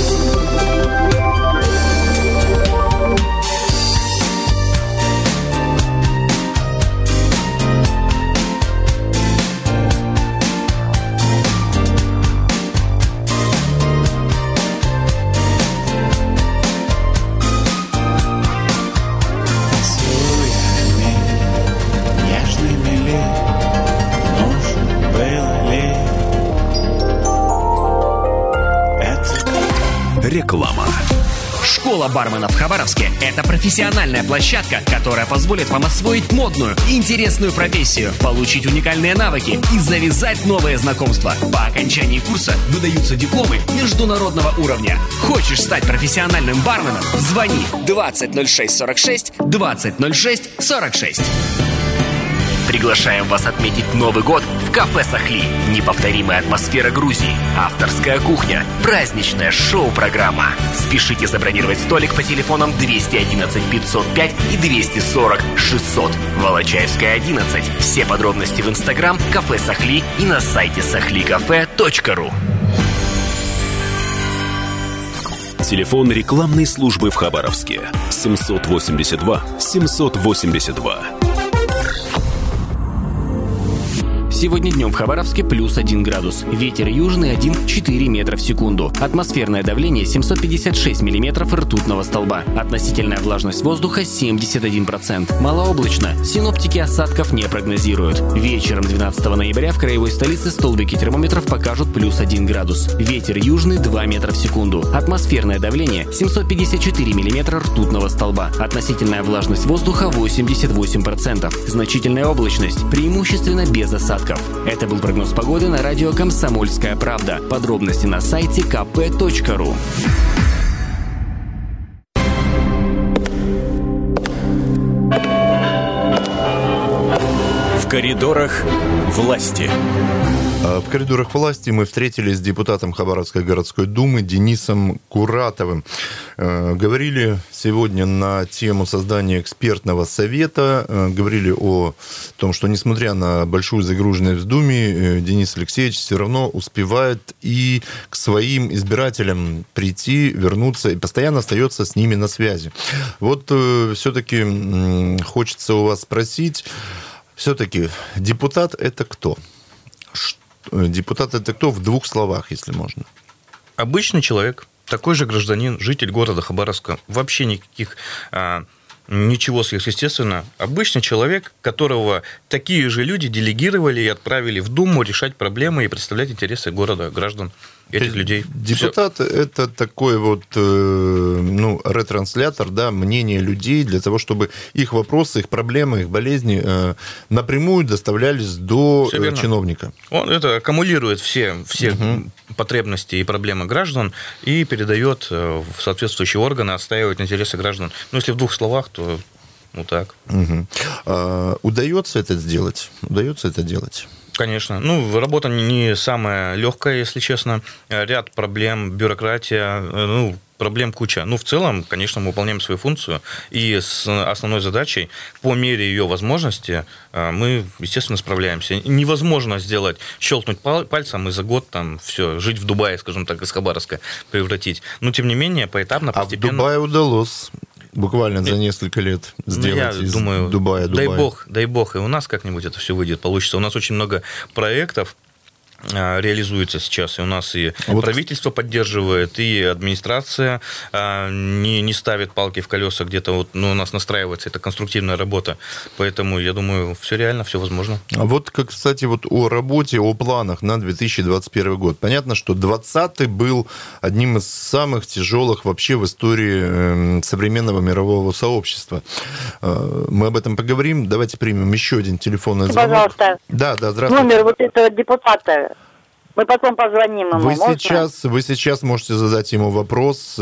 Реклама. Школа барменов в Хабаровске – это профессиональная площадка, которая позволит вам освоить модную и интересную профессию, получить уникальные навыки и завязать новые знакомства. По окончании курса выдаются дипломы международного уровня. Хочешь стать профессиональным барменом? Звони двадцать ноль шесть сорок шесть двадцать ноль шесть сорок шесть. Приглашаем вас отметить Новый год в кафе «Сахли». Неповторимая атмосфера Грузии, авторская кухня, праздничная шоу-программа. Спешите забронировать столик по телефонам двести одиннадцать пятьсот пять и двести сорок шестьсот. Волочаевская, одиннадцать. Все подробности в инстаграм кафе «Сахли» и на сайте сахли кафе точка ру. Телефон рекламной службы в Хабаровске семьсот восемьдесят два семьсот восемьдесят два. Сегодня днем в Хабаровске плюс один градус. Ветер южный один целых четыре метра в секунду. Атмосферное давление семьсот пятьдесят шесть миллиметров ртутного столба. Относительная влажность воздуха семьдесят один процент. Малооблачно. Синоптики осадков не прогнозируют. Вечером двенадцатого ноября в краевой столице столбики термометров покажут плюс один градус. Ветер южный два метра в секунду. Атмосферное давление семьсот пятьдесят четыре миллиметра ртутного столба. Относительная влажность воздуха восемьдесят восемь процентов. Значительная облачность. Преимущественно без осадков. Это был прогноз погоды на радио «Комсомольская правда». Подробности на сайте ка пэ точка ру. В коридорах власти. В коридорах власти мы встретились с депутатом Хабаровской городской думы Денисом Куратовым. Говорили сегодня на тему создания экспертного совета. Говорили о том, что несмотря на большую загруженность в Думе, Денис Алексеевич все равно успевает и к своим избирателям прийти, вернуться, и постоянно остается с ними на связи. Вот все-таки хочется у вас спросить, все-таки депутат – это кто? Депутат – это кто в двух словах, если можно? Обычный человек, такой же гражданин, житель города Хабаровска. Вообще никаких а, Ничего сверхъестественного. Обычный человек, которого такие же люди делегировали и отправили в Думу решать проблемы и представлять интересы города, граждан, этих людей. Депутат Все. Это такой вот э, ну, ретранслятор, да, мнения людей для того, чтобы их вопросы, их проблемы, их болезни э, напрямую доставлялись до э, чиновника. Он это аккумулирует все, все угу. потребности и проблемы граждан и передает в соответствующие органы, отстаивает интересы граждан. Ну, если в двух словах, то вот так. Угу. А, удается это сделать? Удается это делать? Конечно. Ну, работа не самая легкая, если честно. Ряд проблем, бюрократия, ну, проблем куча. Ну, в целом, конечно, мы выполняем свою функцию, и с основной задачей, по мере ее возможности, мы, естественно, справляемся. Невозможно сделать, щелкнуть пальцем и за год там все, жить в Дубае, скажем так, из Хабаровска превратить. Но, тем не менее, поэтапно, постепенно... А в Дубае удалось... Буквально за несколько лет сделать я из думаю, Дубая, Дубая. Дай бог, дай бог, и у нас как-нибудь это все выйдет, получится. У нас очень много проектов реализуется сейчас, и у нас и а вот... правительство поддерживает, и администрация не, не ставит палки в колеса где-то, вот, ну, у нас настраивается, это конструктивная работа, поэтому, я думаю, все реально, все возможно. А вот, как, кстати, вот о работе, о планах на две тысячи двадцать первый год. Понятно, что двадцатый был одним из самых тяжелых вообще в истории современного мирового сообщества. Мы об этом поговорим. Давайте примем еще один телефонный звонок. Пожалуйста. Да, да, здравствуйте. Номер вот этого депутата. Мы потом позвоним ему. Вы сейчас, вы сейчас можете задать ему вопрос.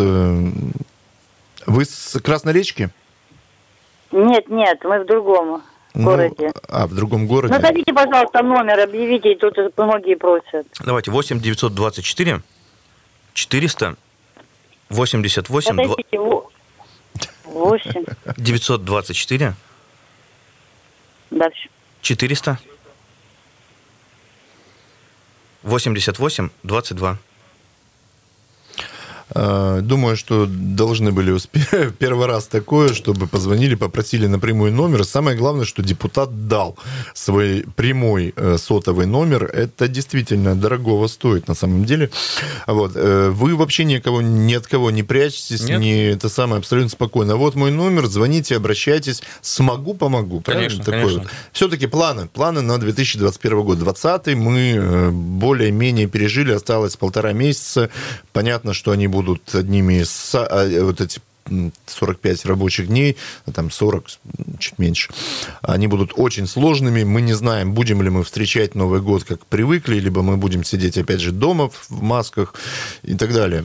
Вы с Красной Речки? Нет, нет, мы в другом ну, городе. А, в другом городе? Назовите, пожалуйста, номер, объявите, и тут многие просят. Давайте, восемь девятьсот двадцать четыре четыреста восемьдесят восемь... Подождите, восемь... девятьсот двадцать четыре Дальше. четыреста восемьдесят восемь двадцать два. Думаю, что должны были успеть первый раз такое, чтобы позвонили, попросили напрямую номер. Самое главное, что депутат дал свой прямой сотовый номер. Это действительно дорогого стоит на самом деле. Вот. Вы вообще никого, ни от кого не прячетесь, не это самое, абсолютно спокойно. Вот мой номер, звоните, обращайтесь. Смогу, помогу. Конечно, Такое конечно. Вот. Все-таки планы. Планы на две тысячи двадцать первый год. двадцатый мы более-менее пережили. Осталось полтора месяца. Понятно, что они будут будут одними из вот эти сорок пять рабочих дней, там сорок, чуть меньше, они будут очень сложными. Мы не знаем, будем ли мы встречать Новый год, как привыкли, либо мы будем сидеть, опять же, дома в масках и так далее.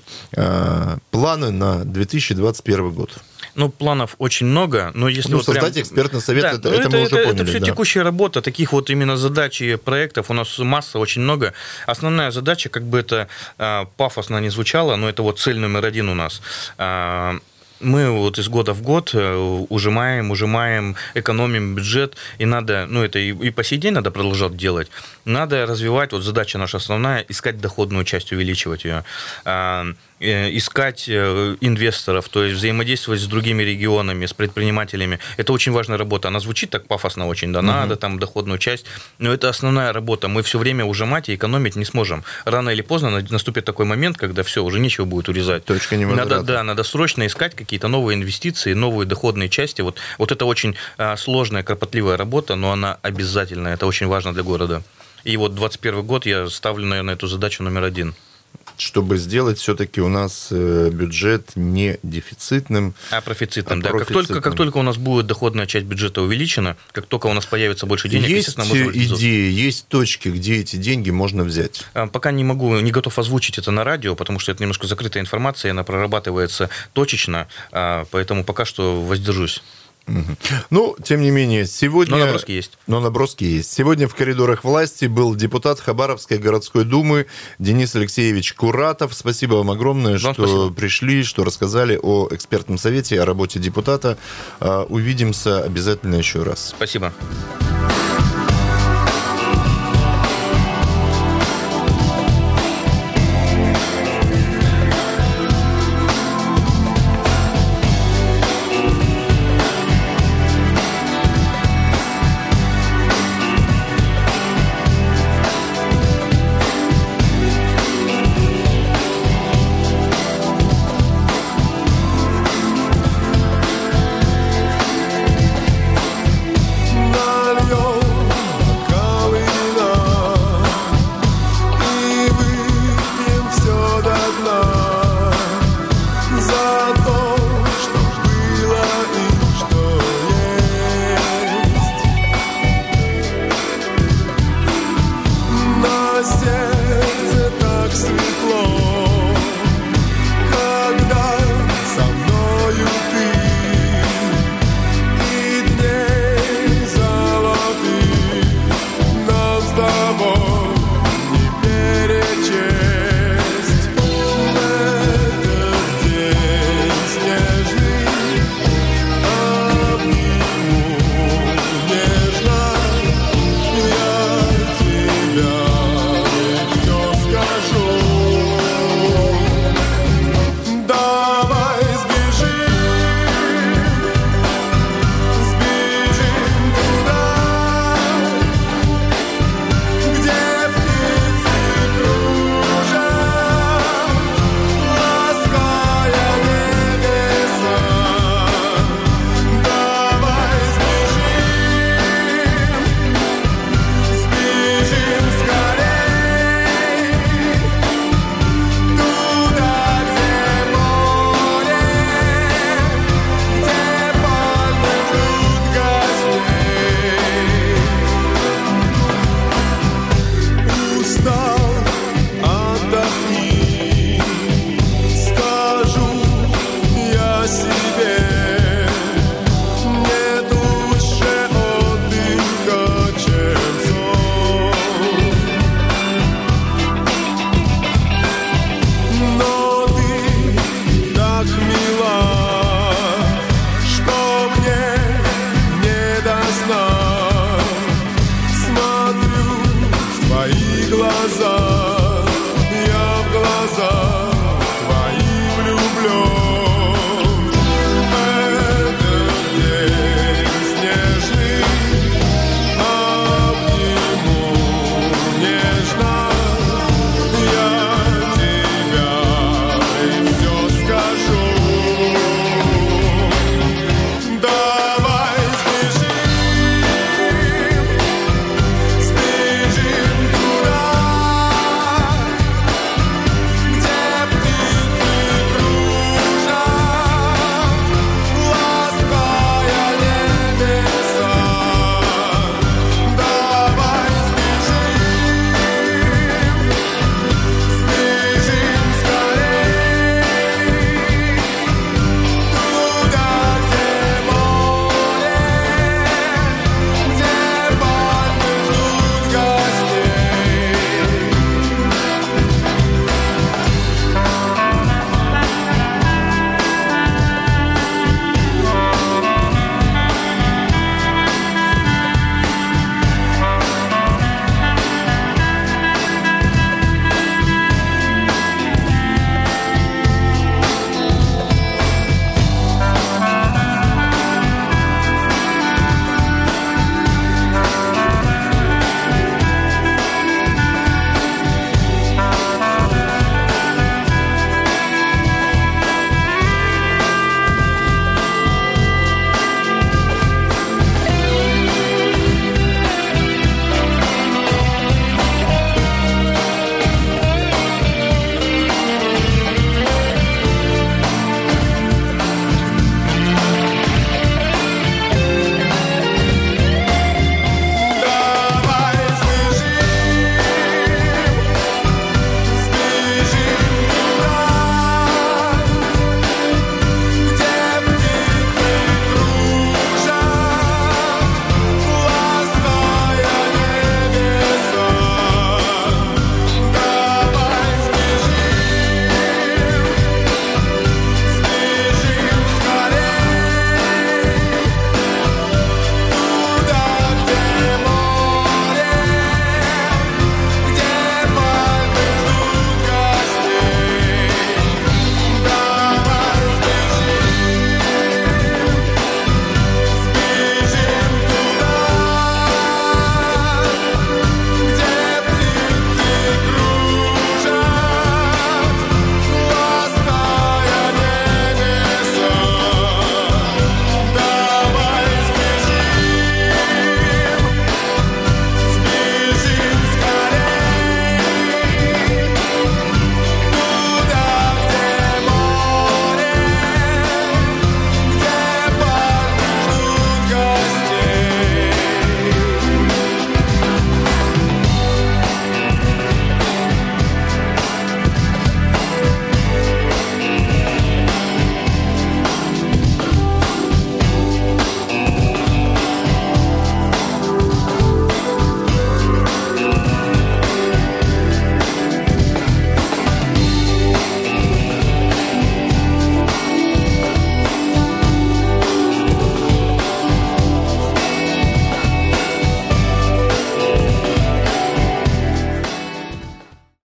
Планы на две тысячи двадцать первый год. Ну, планов очень много, но если... Ну, вот создать прям... экспертный совет, да, это, это, это мы это, уже поняли. Это все да. текущая работа, таких вот именно задач и проектов у нас масса, очень много. Основная задача, как бы это а, пафосно не звучало, но это вот цель номер один у нас. А, мы вот из года в год ужимаем, ужимаем, экономим бюджет, и надо, ну, это и, и по сей день надо продолжать делать. Надо развивать, вот задача наша основная, искать доходную часть, увеличивать ее. А, искать инвесторов, то есть взаимодействовать с другими регионами, с предпринимателями. Это очень важная работа. Она звучит так пафосно очень, да, надо там доходную часть, но это основная работа. Мы все время ужимать и экономить не сможем. Рано или поздно наступит такой момент, когда все, уже нечего будет урезать. Точка невозврата. Надо, да, надо срочно искать какие-то новые инвестиции, новые доходные части. Вот, вот это очень сложная, кропотливая работа, но она обязательная, это очень важно для города. И вот двадцать первый год я ставлю, наверное, эту задачу номер один. Чтобы сделать все-таки у нас бюджет не дефицитным, а профицитным. А да. Как, только, как только у нас будет доходная часть бюджета увеличена, как только у нас появится больше денег, есть естественно, мы можем... идеи, есть точки, где эти деньги можно взять? Пока не могу, не готов озвучить это на радио, потому что это немножко закрытая информация, она прорабатывается точечно, поэтому пока что воздержусь. Угу. Ну, тем не менее, сегодня... Но наброски есть. Но наброски есть. Сегодня в коридорах власти был депутат Хабаровской городской думы Денис Алексеевич Куратов. Спасибо вам огромное, вам что спасибо. Пришли, что рассказали о экспертном совете, о работе депутата. Увидимся обязательно еще раз. Спасибо. твои глаза, я в глаза твои влюблен.